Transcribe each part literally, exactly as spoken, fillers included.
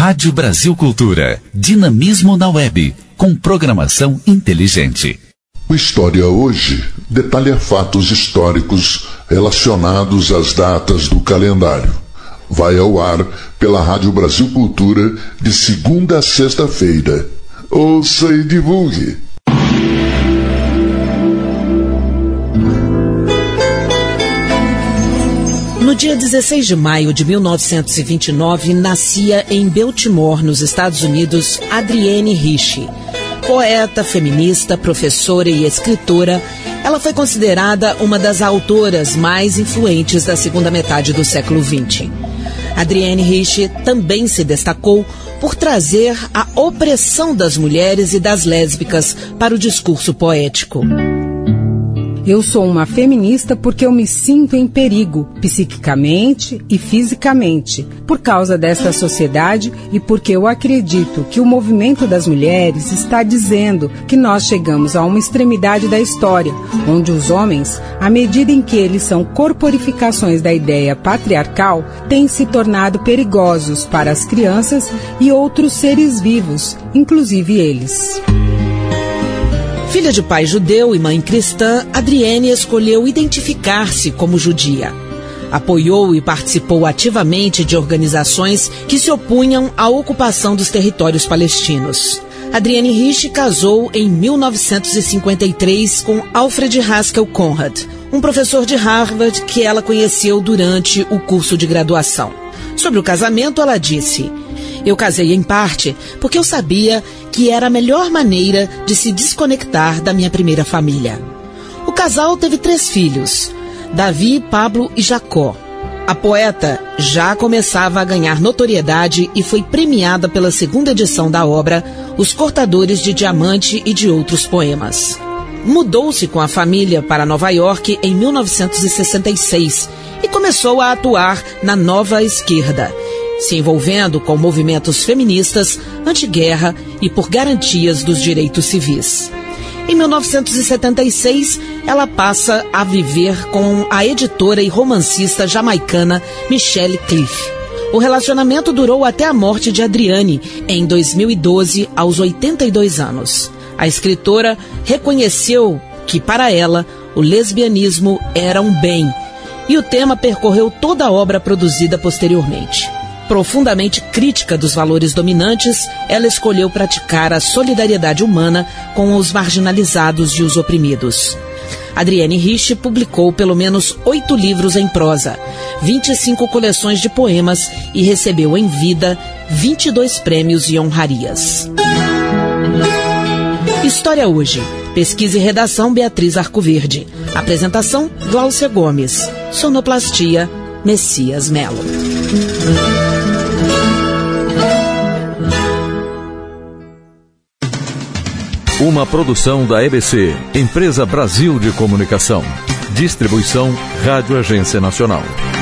Rádio Brasil Cultura. Dinamismo na web, com programação inteligente. O História Hoje detalha fatos históricos relacionados às datas do calendário. Vai ao ar pela Rádio Brasil Cultura de segunda a sexta-feira. Ouça e divulgue. No dia dezesseis de maio de mil novecentos e vinte e nove, nascia em Baltimore, nos Estados Unidos, Adrienne Rich. Poeta, feminista, professora e escritora, ela foi considerada uma das autoras mais influentes da segunda metade do século vinte. Adrienne Rich também se destacou por trazer a opressão das mulheres e das lésbicas para o discurso poético. Eu sou uma feminista porque eu me sinto em perigo, psiquicamente e fisicamente, por causa desta sociedade e porque eu acredito que o movimento das mulheres está dizendo que nós chegamos a uma extremidade da história, onde os homens, à medida em que eles são corporificações da ideia patriarcal, têm se tornado perigosos para as crianças e outros seres vivos, inclusive eles. Filha de pai judeu e mãe cristã, Adrienne escolheu identificar-se como judia. Apoiou e participou ativamente de organizações que se opunham à ocupação dos territórios palestinos. Adrienne Rich casou em mil novecentos e cinquenta e três com Alfred Haskell Conrad, um professor de Harvard que ela conheceu durante o curso de graduação. Sobre o casamento, ela disse: "Eu casei em parte porque eu sabia que era a melhor maneira de se desconectar da minha primeira família." O casal teve três filhos, Davi, Pablo e Jacó. A poeta já começava a ganhar notoriedade e foi premiada pela segunda edição da obra Os Cortadores de Diamante e de Outros Poemas. Mudou-se com a família para Nova York em mil novecentos e sessenta e seis e começou a atuar na Nova Esquerda, se envolvendo com movimentos feministas, anti-guerra e por garantias dos direitos civis. Em mil novecentos e setenta e seis, ela passa a viver com a editora e romancista jamaicana Michelle Cliff. O relacionamento durou até a morte de Adrienne, em dois mil e doze, aos oitenta e dois anos. A escritora reconheceu que, para ela, o lesbianismo era um bem, e o tema percorreu toda a obra produzida posteriormente. Profundamente crítica dos valores dominantes, ela escolheu praticar a solidariedade humana com os marginalizados e os oprimidos. Adrienne Rich publicou pelo menos oito livros em prosa, vinte e cinco coleções de poemas e recebeu em vida vinte e dois prêmios e honrarias. História Hoje. Pesquisa e redação Beatriz Arcoverde. Apresentação Glaucia Gomes. Sonoplastia Messias Melo. Uma produção da E B C, Empresa Brasil de Comunicação. Distribuição Rádio Agência Nacional.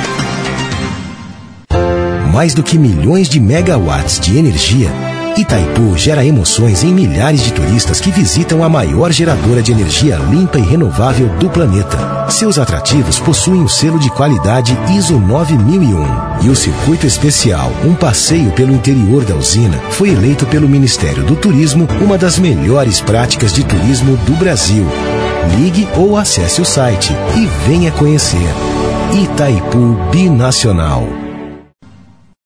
Mais do que milhões de megawatts de energia, Itaipu gera emoções em milhares de turistas que visitam a maior geradora de energia limpa e renovável do planeta. Seus atrativos possuem o selo de qualidade I S O nove mil e um. E o circuito especial, um passeio pelo interior da usina, foi eleito pelo Ministério do Turismo uma das melhores práticas de turismo do Brasil. Ligue ou acesse o site e venha conhecer. Itaipu Binacional.